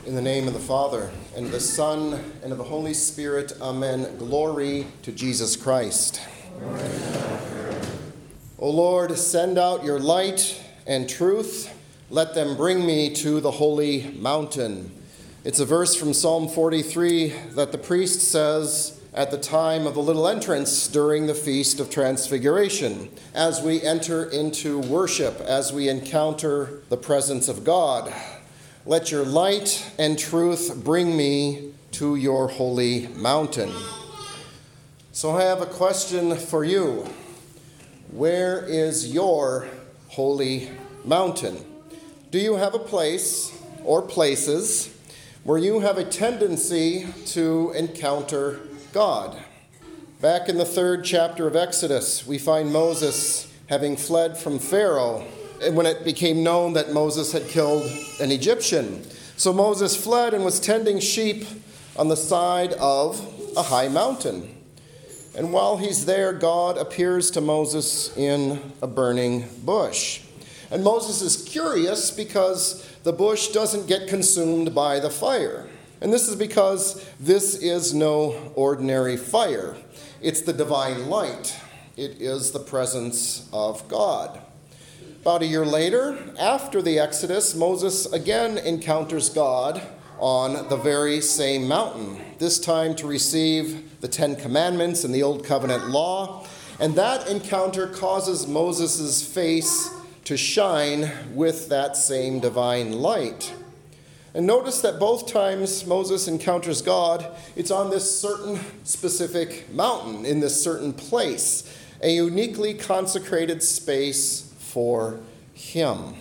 In the name of the Father, and of the Son, and of the Holy Spirit, amen. Glory to Jesus Christ. O Lord, send out your light and truth. Let them bring me to the holy mountain. It's a verse from Psalm 43 that the priest says at the time of the little entrance during the Feast of Transfiguration, as we enter into worship, as we encounter the presence of God. Let your light and truth bring me to your holy mountain. So I have a question for you. Where is your holy mountain? Do you have a place or places where you have a tendency to encounter God? Back in the 3rd chapter of Exodus, we find Moses having fled from Pharaoh when it became known that Moses had killed an Egyptian. So Moses fled and was tending sheep on the side of a high mountain. And while he's there, God appears to Moses in a burning bush. And Moses is curious because the bush doesn't get consumed by the fire. And this is because this is no ordinary fire. It's the divine light. It is the presence of God. About a year later, after the Exodus, Moses again encounters God on the very same mountain, this time to receive the 10 Commandments and the Old Covenant law. And that encounter causes Moses' face to shine with that same divine light. And notice that both times Moses encounters God, it's on this certain specific mountain, in this certain place, a uniquely consecrated space for him.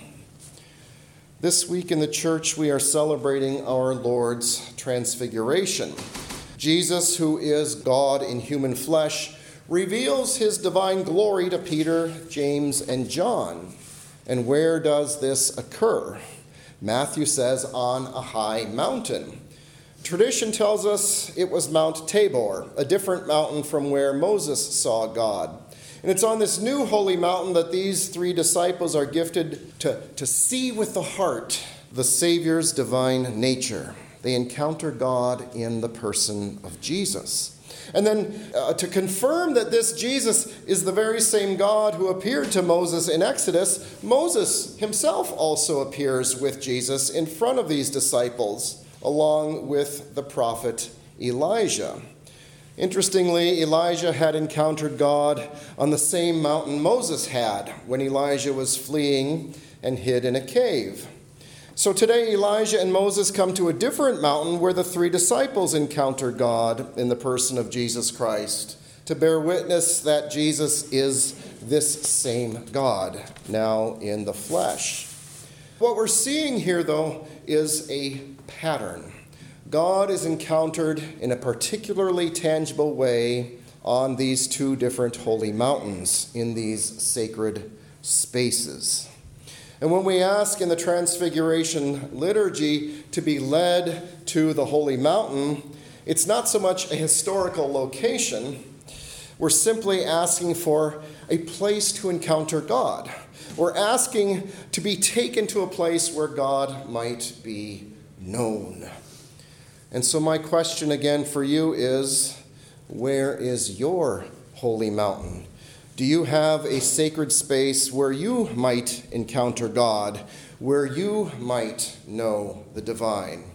This week in the church, we are celebrating our Lord's Transfiguration. Jesus, who is God in human flesh, reveals his divine glory to Peter, James, and John. And where does this occur? Matthew says on a high mountain. Tradition tells us it was Mount Tabor, a different mountain from where Moses saw God. And it's on this new holy mountain that these 3 disciples are gifted to see with the heart the Savior's divine nature. They encounter God in the person of Jesus. And then to confirm that this Jesus is the very same God who appeared to Moses in Exodus, Moses himself also appears with Jesus in front of these disciples, along with the prophet Elijah. Interestingly, Elijah had encountered God on the same mountain Moses had when Elijah was fleeing and hid in a cave. So today, Elijah and Moses come to a different mountain where the 3 disciples encounter God in the person of Jesus Christ to bear witness that Jesus is this same God, now in the flesh. What we're seeing here, though, is a pattern. God is encountered in a particularly tangible way on these 2 different holy mountains in these sacred spaces. And when we ask in the Transfiguration liturgy to be led to the holy mountain, it's not so much a historical location. We're simply asking for a place to encounter God. We're asking to be taken to a place where God might be known. And so my question again for you is, where is your holy mountain? Do you have a sacred space where you might encounter God, where you might know the divine?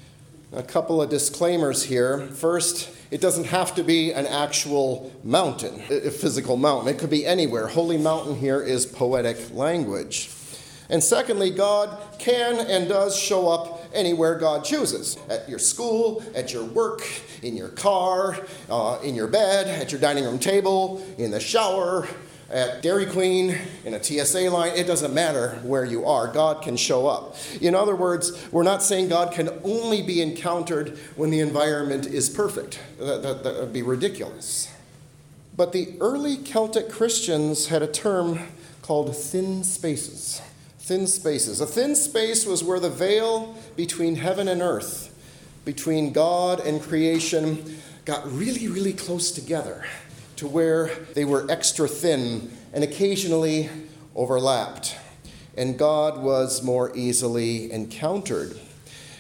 A couple of disclaimers here. First, it doesn't have to be an actual mountain, a physical mountain. It could be anywhere. Holy mountain here is poetic language. And secondly, God can and does show up anywhere God chooses. At your school, at your work, in your car, in your bed, at your dining room table, in the shower, at Dairy Queen, in a TSA line. It doesn't matter where you are. God can show up. In other words, we're not saying God can only be encountered when the environment is perfect. That would be ridiculous. But the early Celtic Christians had a term called thin spaces. Thin spaces. A thin space was where the veil between heaven and earth, between God and creation, got really, really close together to where they were extra thin and occasionally overlapped. And God was more easily encountered.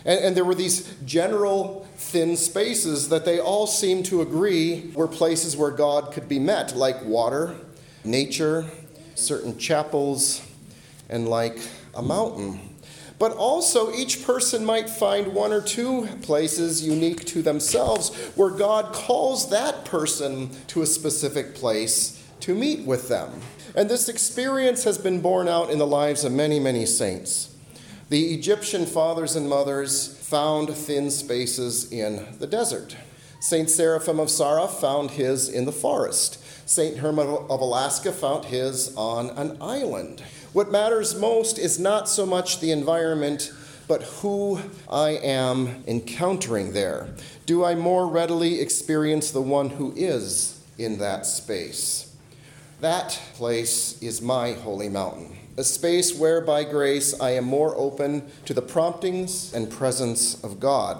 And there were these general thin spaces that they all seemed to agree were places where God could be met, like water, nature, certain chapels, and like a mountain. But also each person might find one or two places unique to themselves where God calls that person to a specific place to meet with them. And this experience has been borne out in the lives of many, many saints. The Egyptian fathers and mothers found thin spaces in the desert. Saint Seraphim of Sarah found his in the forest. Saint Herman of Alaska found his on an island. What matters most is not so much the environment, but who I am encountering there. Do I more readily experience the one who is in that space? That place is my holy mountain, a space where by grace I am more open to the promptings and presence of God.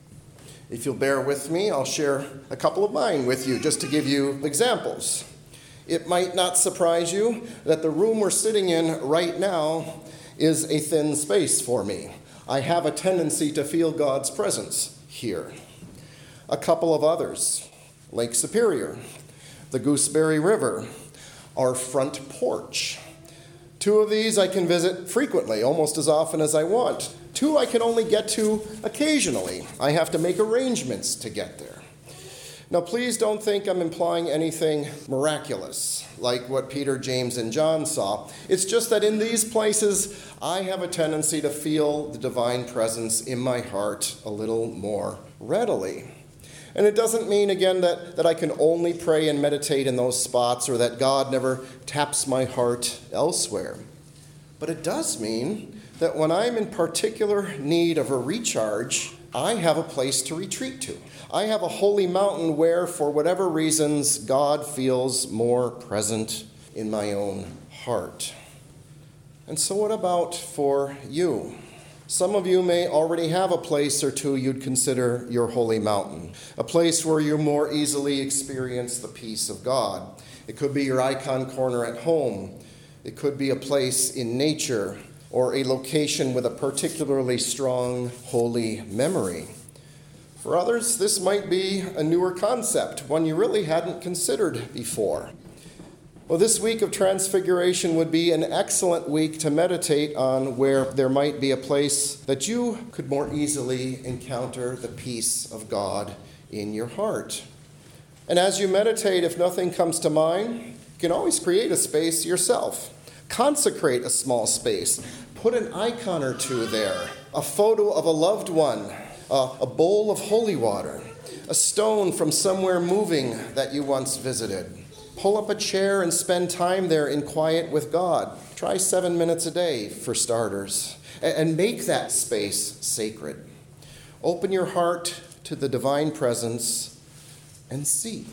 If you'll bear with me, I'll share a couple of mine with you just to give you examples. It might not surprise you that the room we're sitting in right now is a thin space for me. I have a tendency to feel God's presence here. A couple of others: Lake Superior, the Gooseberry River, our front porch. Two of these I can visit frequently, almost as often as I want. Two I can only get to occasionally. I have to make arrangements to get there. Now, please don't think I'm implying anything miraculous, like what Peter, James, and John saw. It's just that in these places, I have a tendency to feel the divine presence in my heart a little more readily. And it doesn't mean, again, that I can only pray and meditate in those spots or that God never taps my heart elsewhere. But it does mean that when I'm in particular need of a recharge, I have a place to retreat to. I have a holy mountain where, for whatever reasons, God feels more present in my own heart. And so what about for you? Some of you may already have a place or two you'd consider your holy mountain, a place where you more easily experience the peace of God. It could be your icon corner at home. It could be a place in nature or a location with a particularly strong holy memory. For others, this might be a newer concept, one you really hadn't considered before. Well, this week of Transfiguration would be an excellent week to meditate on where there might be a place that you could more easily encounter the peace of God in your heart. And as you meditate, if nothing comes to mind, you can always create a space yourself. Consecrate a small space. Put an icon or two there, a photo of a loved one, a bowl of holy water, a stone from somewhere moving that you once visited. Pull up a chair and spend time there in quiet with God. Try 7 minutes a day for starters, and make that space sacred. Open your heart to the divine presence and see.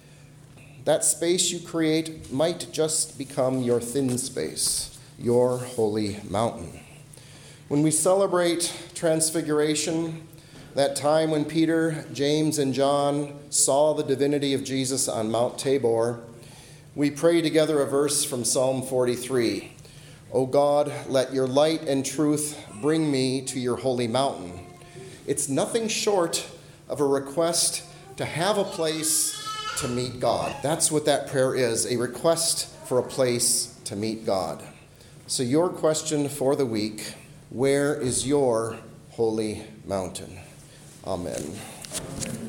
That space you create might just become your thin space, your holy mountain. When we celebrate Transfiguration, that time when Peter, James, and John saw the divinity of Jesus on Mount Tabor, we pray together a verse from Psalm 43. O God, let your light and truth bring me to your holy mountain. It's nothing short of a request to have a place to meet God. That's what that prayer is, a request for a place to meet God. So your question for the week: where is your holy mountain? Amen.